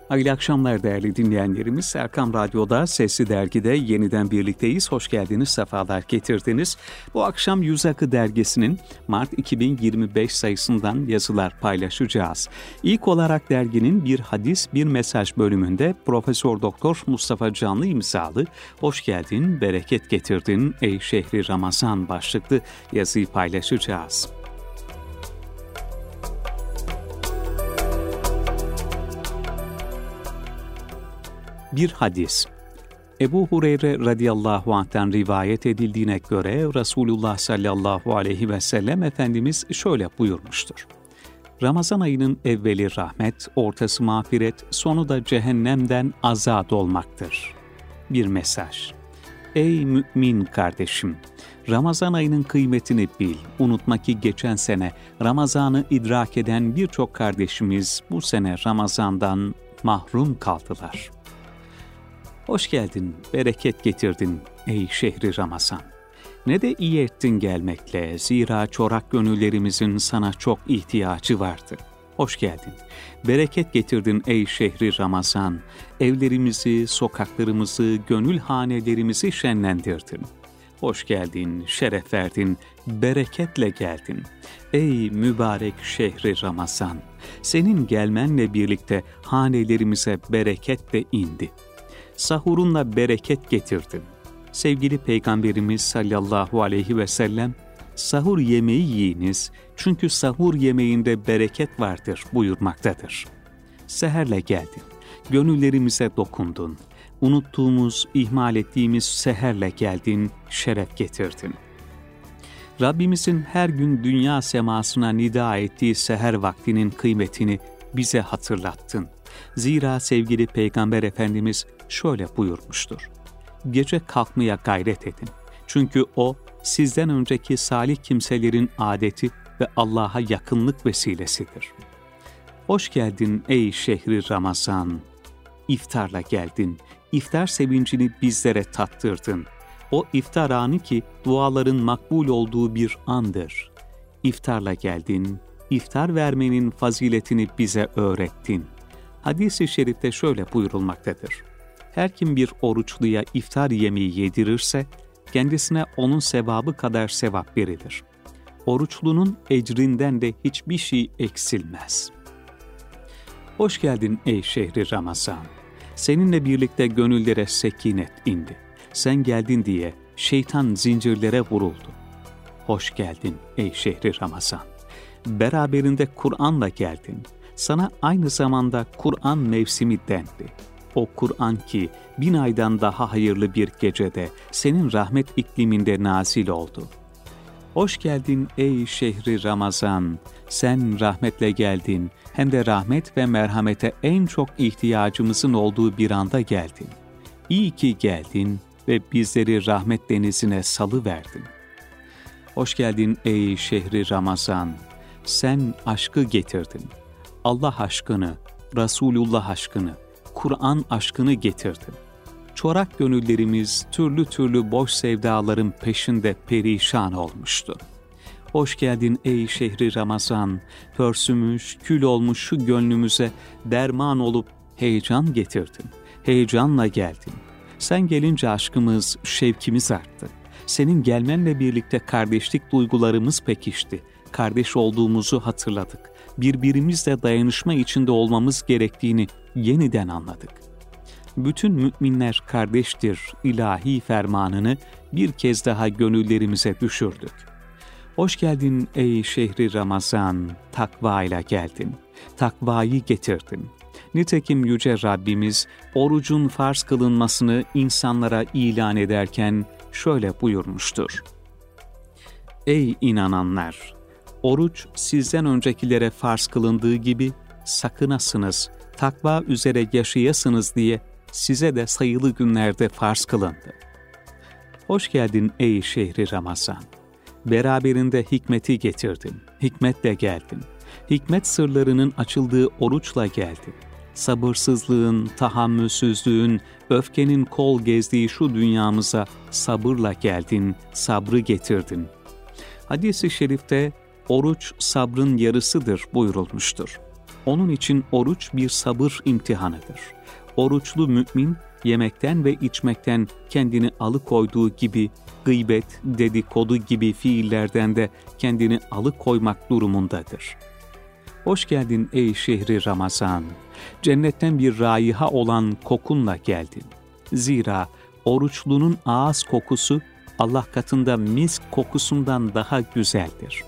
Hayırlı akşamlar değerli dinleyenlerimiz. Erkam Radyo'da Sesli Dergi'de yeniden birlikteyiz. Hoş geldiniz, sefalar getirdiniz. Bu akşam Yüz Akı Dergisi'nin Mart 2025 sayısından yazılar paylaşacağız. İlk olarak derginin bir hadis, bir mesaj bölümünde Profesör Doktor Mustafa Canlı imzalı "Hoş geldin, bereket getirdin ey şehri Ramazan" başlıklı yazıyı paylaşacağız. Bir hadis. Ebu Hureyre radıyallahu anh'tan rivayet edildiğine göre Resulullah sallallahu aleyhi ve sellem Efendimiz şöyle buyurmuştur. Ramazan ayının evveli rahmet, ortası mağfiret, sonu da cehennemden azat olmaktır. Bir mesaj. Ey mümin kardeşim! Ramazan ayının kıymetini bil. Unutma ki geçen sene Ramazan'ı idrak eden birçok kardeşimiz bu sene Ramazan'dan mahrum kaldılar. Hoş geldin, bereket getirdin ey şehri Ramazan. Ne de iyi ettin gelmekle, zira çorak gönüllerimizin sana çok ihtiyacı vardı. Hoş geldin, bereket getirdin ey şehri Ramazan. Evlerimizi, sokaklarımızı, gönül hanelerimizi şenlendirdin. Hoş geldin, şeref verdin, bereketle geldin. Ey mübarek şehri Ramazan, senin gelmenle birlikte hanelerimize bereket de indi. Sahurunla bereket getirdin. Sevgili Peygamberimiz sallallahu aleyhi ve sellem, sahur yemeği yiyiniz çünkü sahur yemeğinde bereket vardır buyurmaktadır. Seherle geldin, gönüllerimize dokundun. Unuttuğumuz, ihmal ettiğimiz seherle geldin, şeref getirdin. Rabbimizin her gün dünya semasına nida ettiği seher vaktinin kıymetini bize hatırlattın. Zira sevgili Peygamber Efendimiz şöyle buyurmuştur. Gece kalkmaya gayret edin. Çünkü o sizden önceki salih kimselerin adeti ve Allah'a yakınlık vesilesidir. Hoş geldin ey şehri Ramazan. İftarla geldin. İftar sevincini bizlere tattırdın. O iftar anı ki duaların makbul olduğu bir andır. İftarla geldin. İftar vermenin faziletini bize öğrettin. Hadis-i şerifte şöyle buyurulmaktadır. Her kim bir oruçluya iftar yemeği yedirirse, kendisine onun sevabı kadar sevap verilir. Oruçlunun ecrinden de hiçbir şey eksilmez. Hoş geldin ey şehri Ramazan. Seninle birlikte gönüllere sekinet indi. Sen geldin diye şeytan zincirlere vuruldu. Hoş geldin ey şehri Ramazan. Beraberinde Kur'an'la geldin. Sana aynı zamanda Kur'an mevsimi dendi. O Kur'an ki 1000 aydan daha hayırlı bir gecede senin rahmet ikliminde nazil oldu. Hoş geldin ey şehri Ramazan. Sen rahmetle geldin. Hem de rahmet ve merhamete en çok ihtiyacımızın olduğu bir anda geldin. İyi ki geldin ve bizleri rahmet denizine salıverdin. Hoş geldin ey şehri Ramazan. Sen aşkı getirdin. Allah aşkını, Resulullah aşkını, Kur'an aşkını getirdin. Çorak gönüllerimiz türlü türlü boş sevdaların peşinde perişan olmuştu. Hoş geldin ey şehri Ramazan, pörsümüş, kül olmuş şu gönlümüze derman olup heyecan getirdin. Heyecanla geldin. Sen gelince aşkımız, şevkimiz arttı. Senin gelmenle birlikte kardeşlik duygularımız pekişti. Kardeş olduğumuzu hatırladık. Birbirimizle dayanışma içinde olmamız gerektiğini yeniden anladık. Bütün müminler kardeştir ilahi fermanını bir kez daha gönüllerimize düşürdük. Hoş geldin ey şehri Ramazan, takva ile geldin. Takvayı getirdin. Nitekim Yüce Rabbimiz orucun farz kılınmasını insanlara ilan ederken şöyle buyurmuştur. Ey inananlar! Oruç sizden öncekilere farz kılındığı gibi sakınasınız, takva üzere yaşayasınız diye size de sayılı günlerde farz kılındı. Hoş geldin ey şehri Ramazan. Beraberinde hikmeti getirdin, hikmetle geldin. Hikmet sırlarının açıldığı oruçla geldin. Sabırsızlığın, tahammülsüzlüğün, öfkenin kol gezdiği şu dünyamıza sabırla geldin, sabrı getirdin. Hadis-i şerifte oruç sabrın yarısıdır buyurulmuştur. Onun için oruç bir sabır imtihanıdır. Oruçlu mümin, yemekten ve içmekten kendini alıkoyduğu gibi, gıybet, dedikodu gibi fiillerden de kendini alıkoymak durumundadır. Hoş geldin ey şehri Ramazan. Cennetten bir raiha olan kokunla geldin. Zira oruçlunun ağız kokusu Allah katında misk kokusundan daha güzeldir.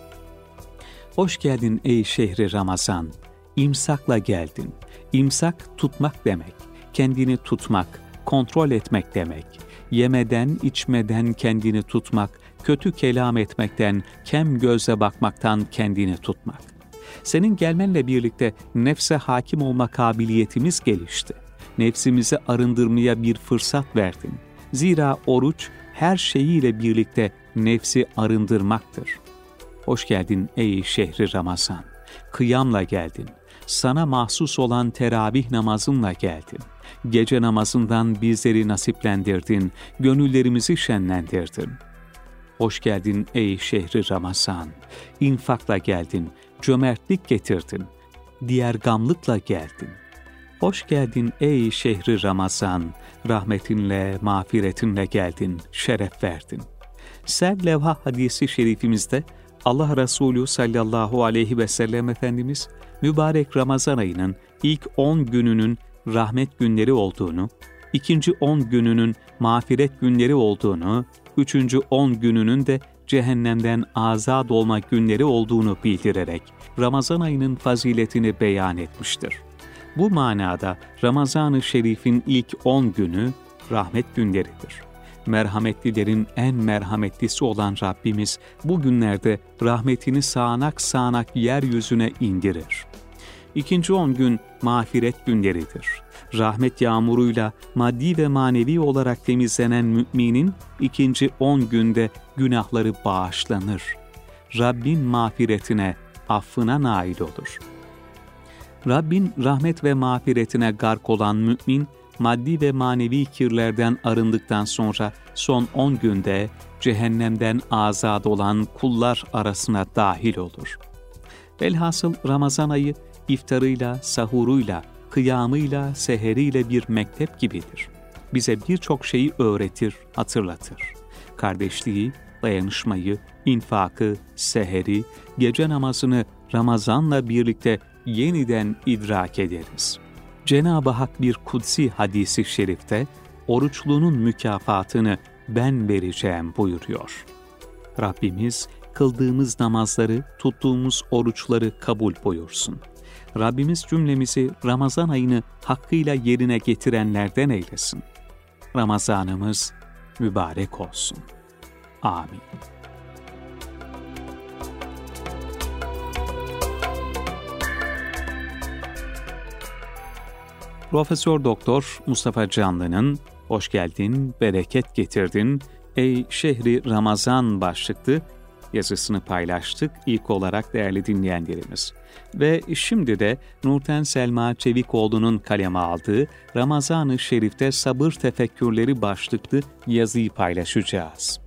Hoş geldin ey şehri Ramazan. İmsakla geldin. İmsak tutmak demek. Kendini tutmak, kontrol etmek demek. Yemeden, içmeden kendini tutmak, kötü kelam etmekten, kem gözle bakmaktan kendini tutmak. Senin gelmenle birlikte nefse hakim olma kabiliyetimiz gelişti. Nefsimizi arındırmaya bir fırsat verdin. Zira oruç her şeyiyle birlikte nefsi arındırmaktır. Hoş geldin ey şehri Ramazan. Kıyamla geldin. Sana mahsus olan teravih namazınla geldin. Gece namazından bizleri nasiplendirdin, gönüllerimizi şenlendirdin. Hoş geldin ey şehri Ramazan. İnfakla geldin, cömertlik getirdin. Diğer gamlıkla geldin. Hoş geldin ey şehri Ramazan. Rahmetinle, mağfiretinle geldin, şeref verdin. Serlevha hadisi şerifimizde Allah Resulü sallallahu aleyhi ve sellem Efendimiz, mübarek Ramazan ayının ilk 10 gününün rahmet günleri olduğunu, ikinci 10 gününün mağfiret günleri olduğunu, üçüncü 10 gününün de cehennemden azad olma günleri olduğunu bildirerek Ramazan ayının faziletini beyan etmiştir. Bu manada Ramazan-ı Şerif'in ilk 10 günü rahmet günleridir. Merhametlilerin en merhametlisi olan Rabbimiz bu günlerde rahmetini sağanak sağanak yeryüzüne indirir. İkinci 10 gün mağfiret günleridir. Rahmet yağmuruyla maddi ve manevi olarak temizlenen müminin ikinci 10 günde günahları bağışlanır. Rabbin mağfiretine, affına nail olur. Rabbin rahmet ve mağfiretine gark olan mümin, maddi ve manevi kirlerden arındıktan sonra son 10 günde cehennemden azad olan kullar arasına dahil olur. Velhasıl Ramazan ayı iftarıyla, sahuruyla, kıyamıyla, seheriyle bir mektep gibidir. Bize birçok şeyi öğretir, hatırlatır. Kardeşliği, dayanışmayı, infakı, seheri, gece namazını Ramazan'la birlikte yeniden idrak ederiz. Cenab-ı Hak bir kutsi hadisi şerifte oruçlunun mükafatını ben vereceğim buyuruyor. Rabbimiz kıldığımız namazları, tuttuğumuz oruçları kabul buyursun. Rabbimiz cümlemizi Ramazan ayını hakkıyla yerine getirenlerden eylesin. Ramazanımız mübarek olsun. Amin. Profesör Doktor Mustafa Canlı'nın "Hoş geldin, bereket getirdin, ey şehri Ramazan" başlıklı yazısını paylaştık ilk olarak değerli dinleyenlerimiz. Ve şimdi de Nurten Selma Çevikoğlu'nun kaleme aldığı Ramazan-ı Şerif'te sabır tefekkürleri başlıklı yazıyı paylaşacağız.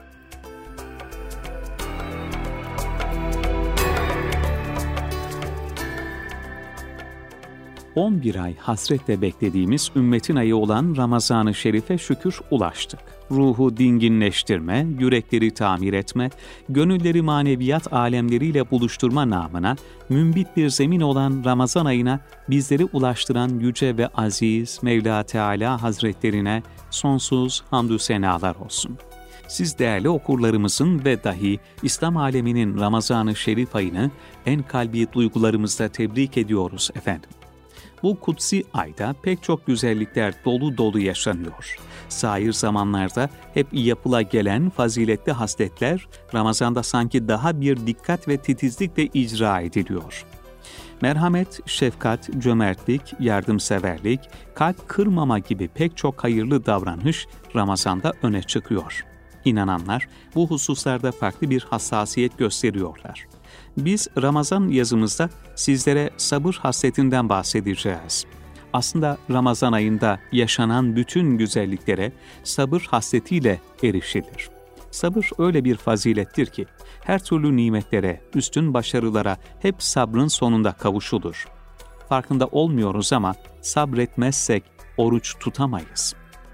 11 ay hasretle beklediğimiz ümmetin ayı olan Ramazan-ı Şerif'e şükür ulaştık. Ruhu dinginleştirme, yürekleri tamir etme, gönülleri maneviyat alemleriyle buluşturma namına mümbit bir zemin olan Ramazan ayına bizleri ulaştıran yüce ve aziz Mevla Teala Hazretlerine sonsuz hamdü senalar olsun. Siz değerli okurlarımızın ve dahi İslam aleminin Ramazan-ı Şerif ayını en kalbi duygularımızla tebrik ediyoruz efendim. Bu kutsi ayda pek çok güzellikler dolu dolu yaşanıyor. Sair zamanlarda hep yapıla gelen faziletli hasletler Ramazan'da sanki daha bir dikkat ve titizlikle icra ediliyor. Merhamet, şefkat, cömertlik, yardımseverlik, kalp kırmama gibi pek çok hayırlı davranış Ramazan'da öne çıkıyor. İnananlar bu hususlarda farklı bir hassasiyet gösteriyorlar. Biz Ramazan yazımızda sizlere sabır hasletinden bahsedeceğiz. Aslında Ramazan ayında yaşanan bütün güzelliklere sabır hasletiyle erişilir. Sabır öyle bir fazilettir ki her türlü nimetlere, üstün başarılara hep sabrın sonunda kavuşulur. farkında olmuyoruz ama sabretmezsek oruç tutamayız.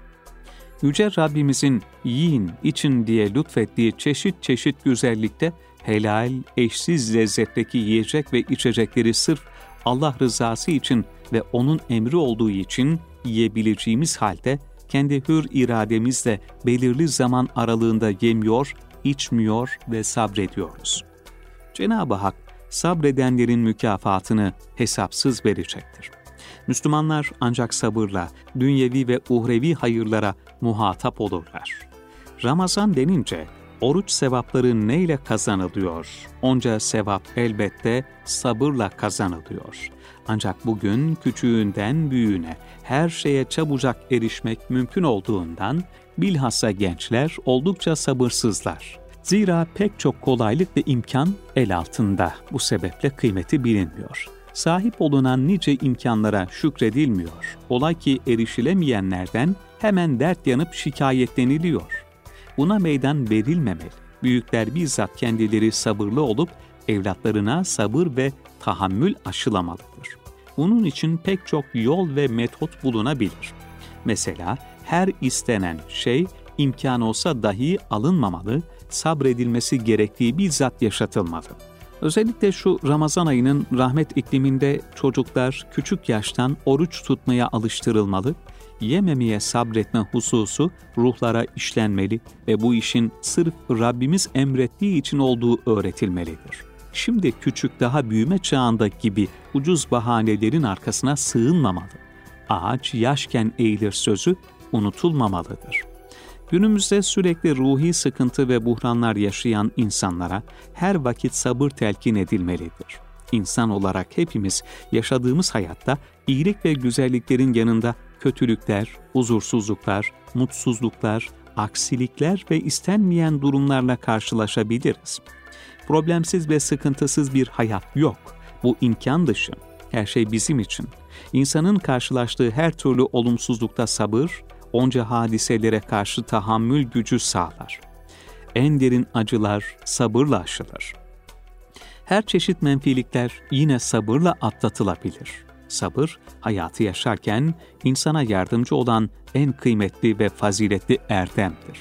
Yüce Rabbimizin yiyin, için diye lütfettiği çeşit çeşit güzellikte helal, eşsiz lezzetteki yiyecek ve içecekleri sırf Allah rızası için ve O'nun emri olduğu için yiyebileceğimiz halde kendi hür irademizle belirli zaman aralığında yemiyor, içmiyor ve sabrediyoruz. Cenab-ı Hak sabredenlerin mükafatını hesapsız verecektir. Müslümanlar ancak sabırla, dünyevi ve uhrevi hayırlara muhatap olurlar. Ramazan denince oruç sevapları neyle kazanılıyor? Onca sevap elbette sabırla kazanılıyor. Ancak bugün küçüğünden büyüğüne her şeye çabucak erişmek mümkün olduğundan bilhassa gençler oldukça sabırsızlar. Zira pek çok kolaylık ve imkan el altında. Bu sebeple kıymeti bilinmiyor. Sahip olunan nice imkanlara şükredilmiyor. Ola ki erişilemeyenlerden hemen dert yanıp şikayetleniliyor. Buna meydan verilmemeli. Büyükler bizzat kendileri sabırlı olup evlatlarına sabır ve tahammül aşılamalıdır. Bunun için pek çok yol ve metot bulunabilir. Mesela her istenen şey imkan olsa dahi alınmamalı, sabredilmesi gerektiği bizzat yaşatılmalı. Özellikle şu Ramazan ayının rahmet ikliminde çocuklar küçük yaştan oruç tutmaya alıştırılmalı, yememeye sabretme hususu ruhlara işlenmeli ve bu işin sırf Rabbimiz emrettiği için olduğu öğretilmelidir. Şimdi küçük daha büyüme çağında gibi ucuz bahanelerin arkasına sığınmamalı. Ağaç yaşken eğilir sözü unutulmamalıdır. Günümüzde sürekli ruhi sıkıntı ve buhranlar yaşayan insanlara her vakit sabır telkin edilmelidir. İnsan olarak hepimiz yaşadığımız hayatta iyilik ve güzelliklerin yanında kötülükler, huzursuzluklar, mutsuzluklar, aksilikler ve istenmeyen durumlarla karşılaşabiliriz. Problemsiz ve sıkıntısız bir hayat yok. Bu imkan dışı. Her şey bizim için. İnsanın karşılaştığı her türlü olumsuzlukta sabır, onca hadiselere karşı tahammül gücü sağlar. En derin acılar sabırla aşılır. Her çeşit menfilikler yine sabırla atlatılabilir. Sabır, hayatı yaşarken insana yardımcı olan en kıymetli ve faziletli erdemdir.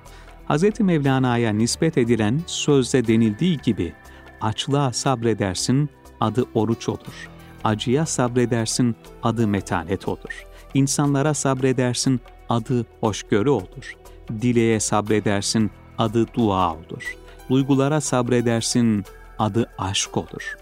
Hz. Mevlana'ya nispet edilen sözde denildiği gibi, açlığa sabredersin, adı oruç olur. Acıya sabredersin, adı metanet olur. İnsanlara sabredersin, adı hoşgörü olur. Dileğe sabredersin, adı dua olur. Duygulara sabredersin, adı aşk olur.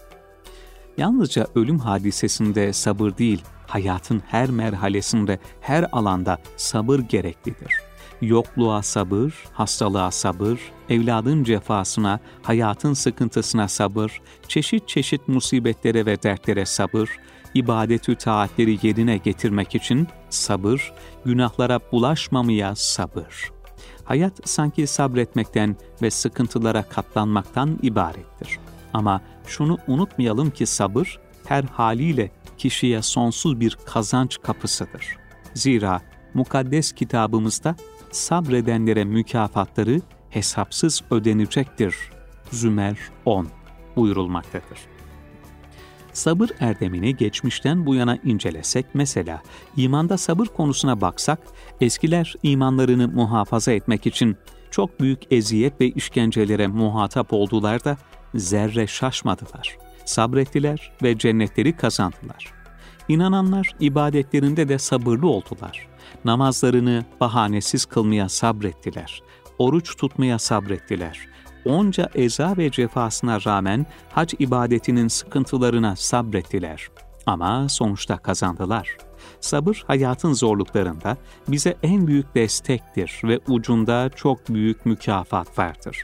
Yalnızca ölüm hadisesinde sabır değil, hayatın her merhalesinde, her alanda sabır gereklidir. Yokluğa sabır, hastalığa sabır, evladın cefasına, hayatın sıkıntısına sabır, çeşit çeşit musibetlere ve dertlere sabır, ibadetü taatleri yerine getirmek için sabır, günahlara bulaşmamaya sabır. Hayat sanki sabretmekten ve sıkıntılara katlanmaktan ibarettir. Ama şunu unutmayalım ki sabır, her haliyle kişiye sonsuz bir kazanç kapısıdır. Zira mukaddes kitabımızda sabredenlere mükafatları hesapsız ödenecektir. Zümer 10 buyurulmaktadır. Sabır erdemini geçmişten bu yana incelesek, mesela imanda sabır konusuna baksak, eskiler imanlarını muhafaza etmek için çok büyük eziyet ve işkencelere muhatap oldular da zerre şaşmadılar. Sabrettiler ve cennetleri kazandılar. İnananlar ibadetlerinde de sabırlı oldular. Namazlarını bahanesiz kılmaya sabrettiler. Oruç tutmaya sabrettiler. Onca eza ve cefasına rağmen hac ibadetinin sıkıntılarına sabrettiler. Ama sonuçta kazandılar. Sabır hayatın zorluklarında bize en büyük destektir ve ucunda çok büyük mükafat vardır.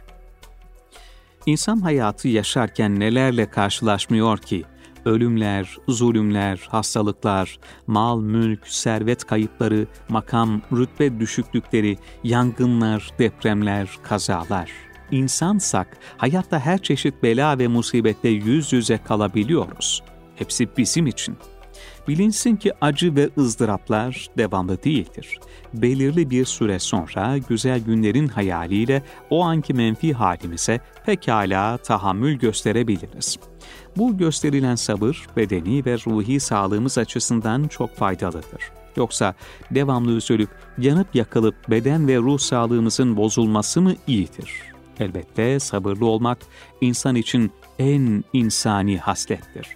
İnsan hayatı yaşarken nelerle karşılaşmıyor ki? Ölümler, zulümler, hastalıklar, mal, mülk, servet kayıpları, makam, rütbe düşüklükleri, yangınlar, depremler, kazalar. İnsansak hayatta her çeşit bela ve musibetle yüz yüze kalabiliyoruz. Hepsi bizim için. Bilinsin ki acı ve ızdıraplar devamlı değildir. Belirli bir süre sonra güzel günlerin hayaliyle o anki menfi halimize pekala tahammül gösterebiliriz. Bu gösterilen sabır, bedeni ve ruhi sağlığımız açısından çok faydalıdır. Yoksa devamlı üzülüp, yanıp yakılıp beden ve ruh sağlığımızın bozulması mı iyidir? Elbette sabırlı olmak insan için en insani haslettir.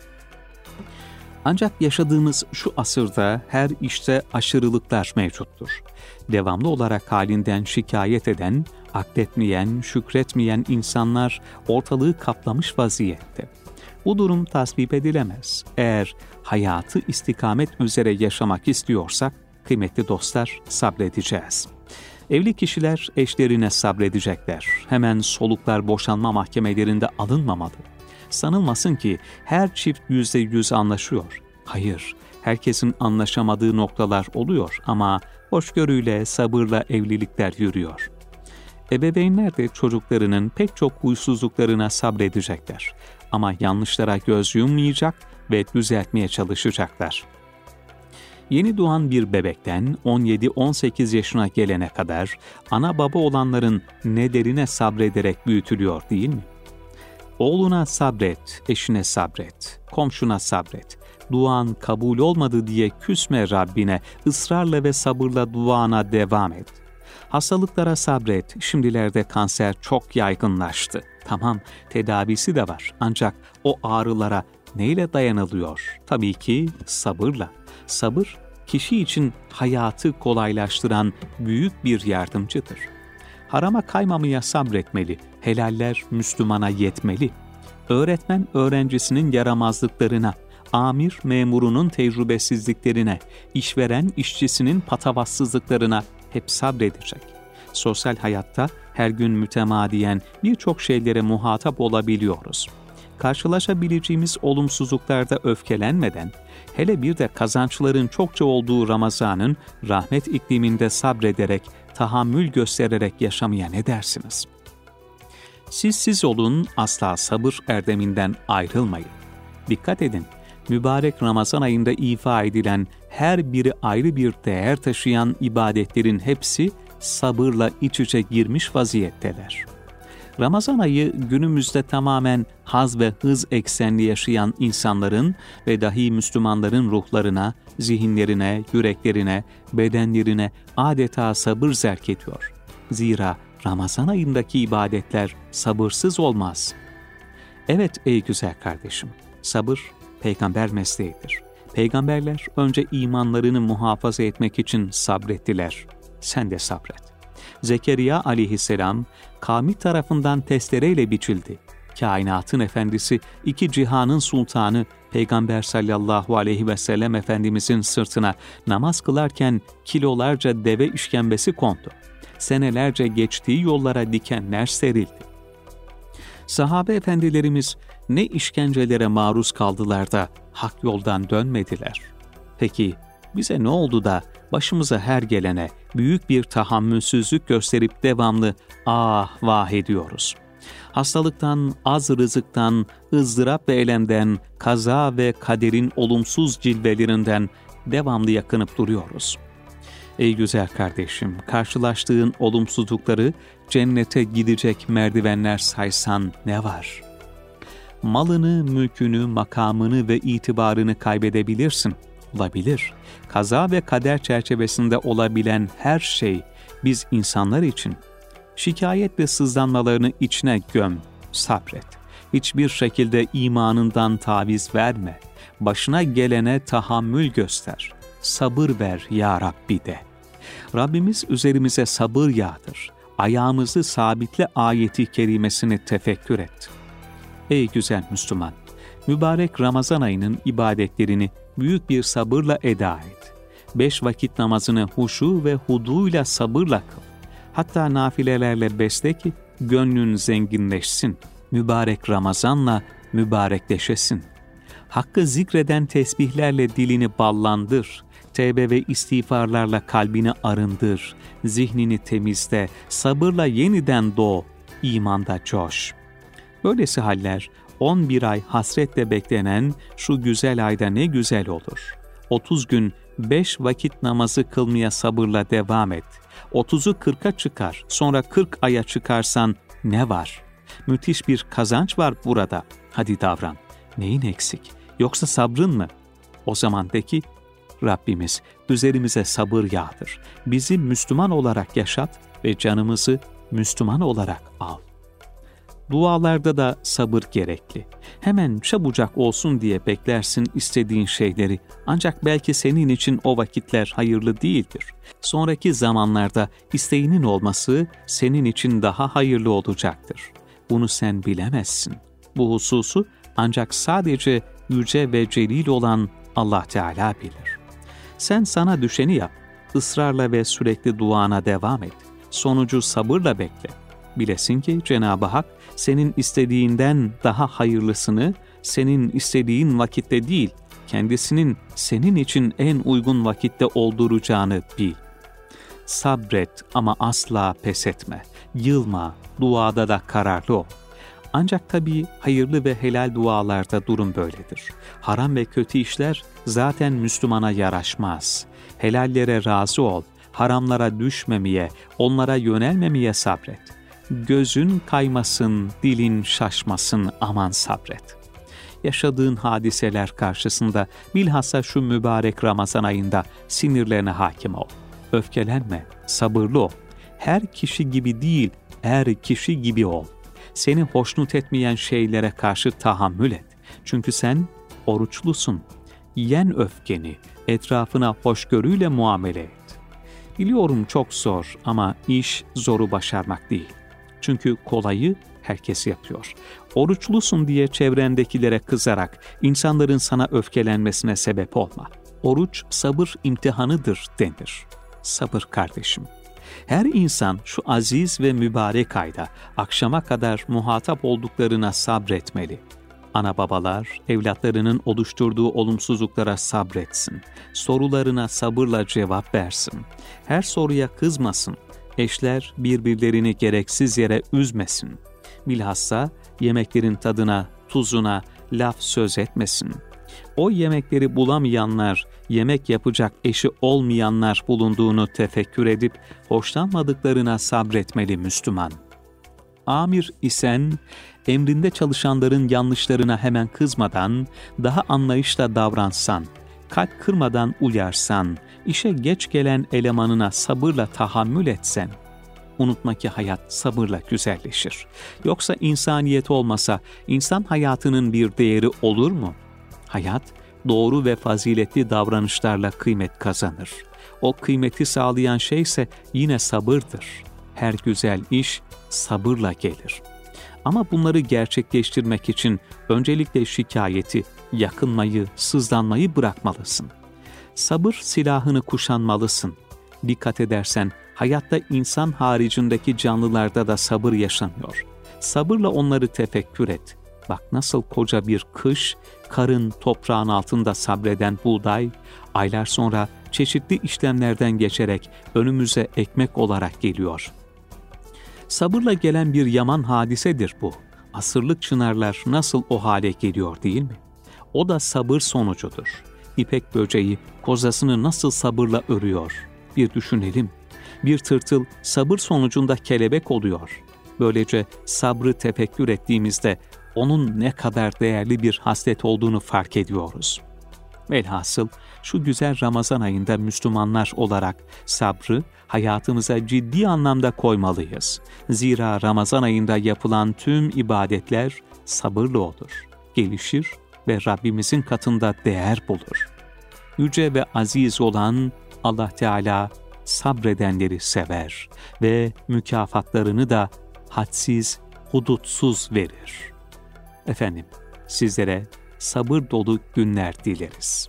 Ancak yaşadığımız şu asırda her işte aşırılıklar mevcuttur. Devamlı olarak halinden şikayet eden, akletmeyen, şükretmeyen insanlar ortalığı kaplamış vaziyette. Bu durum tasvip edilemez. Eğer hayatı istikamet üzere yaşamak istiyorsak, kıymetli dostlar, sabredeceğiz. Evli kişiler eşlerine sabredecekler. Hemen soluklar boşanma mahkemelerinde alınmamalı. Sanılmasın ki her çift %100 anlaşıyor. Hayır, herkesin anlaşamadığı noktalar oluyor ama hoşgörüyle, sabırla evlilikler yürüyor. Ebeveynler de çocuklarının pek çok huysuzluklarına sabredecekler. Ama yanlışlara göz yummayacak ve düzeltmeye çalışacaklar. Yeni doğan bir bebekten 17-18 yaşına gelene kadar ana baba olanların nelerine sabrederek büyütülüyor değil mi? Oğluna sabret, eşine sabret, komşuna sabret. Duan kabul olmadı diye küsme Rabbine, ısrarla ve sabırla duana devam et. Hastalıklara sabret, şimdilerde kanser çok yaygınlaştı. Tamam, tedavisi de var ancak o ağrılara neyle dayanılıyor? Tabii ki sabırla. Sabır, kişi için hayatı kolaylaştıran büyük bir yardımcıdır. Harama kaymamaya sabretmeli, helaller Müslümana yetmeli. Öğretmen öğrencisinin yaramazlıklarına, amir memurunun tecrübesizliklerine, işveren işçisinin patavatsızlıklarına hep sabredecek. Sosyal hayatta her gün mütemadiyen birçok şeylere muhatap olabiliyoruz. Karşılaşabileceğimiz olumsuzluklarda öfkelenmeden, hele bir de kazançların çokça olduğu Ramazan'ın rahmet ikliminde sabrederek, tahammül göstererek yaşamaya ne dersiniz? Siz olun, asla sabır erdeminden ayrılmayın. Dikkat edin, mübarek Ramazan ayında ifa edilen her biri ayrı bir değer taşıyan ibadetlerin hepsi sabırla iç içe girmiş vaziyetteler. Ramazan ayı günümüzde tamamen haz ve hız eksenli yaşayan insanların ve dahi Müslümanların ruhlarına, zihinlerine, yüreklerine, bedenlerine adeta sabır zerk ediyor. Zira Ramazan ayındaki ibadetler sabırsız olmaz. Evet ey güzel kardeşim, sabır peygamber mesleğidir. Peygamberler önce imanlarını muhafaza etmek için sabrettiler. Sen de sabret. Zekeriya aleyhisselam kavmi tarafından testereyle biçildi. Kainatın efendisi, iki cihanın sultanı Peygamber sallallahu aleyhi ve sellem Efendimizin sırtına namaz kılarken kilolarca deve işkembesi kondu. Senelerce geçtiği yollara dikenler serildi. Sahabe efendilerimiz ne işkencelere maruz kaldılar da hak yoldan dönmediler. Peki bize ne oldu da başımıza her gelene büyük bir tahammülsüzlük gösterip devamlı ah vah ediyoruz? Hastalıktan, az rızıktan, ızdırap ve elemden, kaza ve kaderin olumsuz cilvelerinden devamlı yakınıp duruyoruz. Ey güzel kardeşim, karşılaştığın olumsuzlukları cennete gidecek merdivenler saysan ne var? Malını, mülkünü, makamını ve itibarını kaybedebilirsin. Olabilir. Kaza ve kader çerçevesinde olabilen her şey biz insanlar için. Şikayet ve sızlanmalarını içine göm, sabret. Hiçbir şekilde imanından taviz verme. Başına gelene tahammül göster. Sabır ver ya Rabbi de. Rabbimiz üzerimize sabır yağdır. Ayağımızı sabitle ayeti kerimesini tefekkür et. Ey güzel Müslüman! Mübarek Ramazan ayının ibadetlerini büyük bir sabırla eda et. 5 vakit namazını huşu ve huduyla sabırla kıl. Hatta nafilelerle besle ki gönlün zenginleşsin. Mübarek Ramazan'la mübarekleşesin. Hakkı zikreden tesbihlerle dilini ballandır. Tevbe ve istiğfarlarla kalbini arındır. Zihnini temizle. Sabırla yeniden doğ. İmanda coş. Böylesi haller 11 ay hasretle beklenen şu güzel ayda ne güzel olur. 30 gün 5 vakit namazı kılmaya sabırla devam et. 30'u 40'a çıkar, sonra 40 aya çıkarsan ne var? Müthiş bir kazanç var burada. Hadi davran. Neyin eksik? Yoksa sabrın mı? O zaman de ki, Rabbimiz üzerimize sabır yağdır. Bizi Müslüman olarak yaşat ve canımızı Müslüman olarak al. Dualarda da sabır gerekli. Hemen çabucak olsun diye beklersin istediğin şeyleri. Ancak belki senin için o vakitler hayırlı değildir. Sonraki zamanlarda isteğinin olması senin için daha hayırlı olacaktır. Bunu sen bilemezsin. Bu hususu ancak sadece yüce ve celil olan Allah Teala bilir. Sen sana düşeni yap. Israrla ve sürekli duana devam et. Sonucu sabırla bekle. Bilesin ki Cenab-ı Hak senin istediğinden daha hayırlısını senin istediğin vakitte değil, kendisinin senin için en uygun vakitte olduracağını bil. Sabret ama asla pes etme. Yılma, duada da kararlı ol. Ancak tabii hayırlı ve helal dualarda durum böyledir. Haram ve kötü işler zaten Müslümana yaraşmaz. Helallere razı ol, haramlara düşmemeye, onlara yönelmemeye sabret. Gözün kaymasın, dilin şaşmasın, aman sabret. Yaşadığın hadiseler karşısında bilhassa şu mübarek Ramazan ayında sinirlerine hakim ol. Öfkelenme, sabırlı ol. Her kişi gibi değil, er kişi gibi ol. Seni hoşnut etmeyen şeylere karşı tahammül et. Çünkü sen oruçlusun. Yen öfkeni, etrafına hoşgörüyle muamele et. Biliyorum çok zor ama iş zoru başarmak değil. Çünkü kolayı herkes yapıyor. Oruçlusun diye çevrendekilere kızarak insanların sana öfkelenmesine sebep olma. Oruç sabır imtihanıdır denir. Sabır kardeşim. Her insan şu aziz ve mübarek ayda akşama kadar muhatap olduklarına sabretmeli. Ana babalar evlatlarının oluşturduğu olumsuzluklara sabretsin. Sorularına sabırla cevap versin. Her soruya kızmasın. Eşler birbirlerini gereksiz yere üzmesin. Bilhassa yemeklerin tadına, tuzuna laf söz etmesin. O yemekleri bulamayanlar, yemek yapacak eşi olmayanlar bulunduğunu tefekkür edip hoşlanmadıklarına sabretmeli Müslüman. Amir isen, emrinde çalışanların yanlışlarına hemen kızmadan, daha anlayışla davransan, kalp kırmadan uyarsan, işe geç gelen elemanına sabırla tahammül etsen, unutma ki hayat sabırla güzelleşir. Yoksa insaniyet olmasa insan hayatının bir değeri olur mu? Hayat, doğru ve faziletli davranışlarla kıymet kazanır. O kıymeti sağlayan şey ise yine sabırdır. Her güzel iş sabırla gelir. Ama bunları gerçekleştirmek için öncelikle şikayeti, yakınmayı, sızlanmayı bırakmalısın. Sabır silahını kuşanmalısın. Dikkat edersen hayatta insan haricindeki canlılarda da sabır yaşanıyor. Sabırla onları tefekkür et. Bak nasıl koca bir kış, karın toprağın altında sabreden buğday, aylar sonra çeşitli işlemlerden geçerek önümüze ekmek olarak geliyor. Sabırla gelen bir yaman hadisedir bu. Asırlık çınarlar nasıl o hale geliyor değil mi? O da sabır sonucudur. İpek böceği kozasını nasıl sabırla örüyor? Bir düşünelim. Bir tırtıl sabır sonucunda kelebek oluyor. Böylece sabrı tefekkür ettiğimizde onun ne kadar değerli bir haslet olduğunu fark ediyoruz. Velhasıl şu güzel Ramazan ayında Müslümanlar olarak sabrı hayatımıza ciddi anlamda koymalıyız. Zira Ramazan ayında yapılan tüm ibadetler sabırlı olur, gelişir ve Rabbimizin katında değer bulur. Yüce ve aziz olan Allah Teala sabredenleri sever ve mükafatlarını da hadsiz, hudutsuz verir. Efendim, sizlere sabır dolu günler dileriz.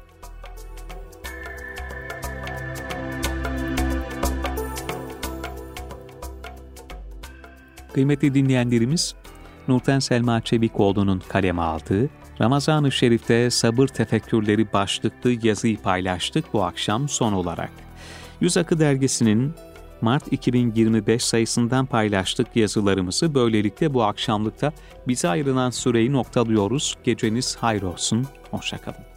Kıymetli dinleyenlerimiz, Nurten Selma Çevikoğlu'nun kaleme aldığı Ramazan-ı Şerif'te sabır tefekkürleri başlıklı yazıyı paylaştık bu akşam son olarak. Yüz Akı Dergisi'nin Mart 2025 sayısından paylaştık yazılarımızı. Böylelikle bu akşamlıkta bize ayrılan süreyi noktalıyoruz. Geceniz hayır olsun. Hoşça kalın.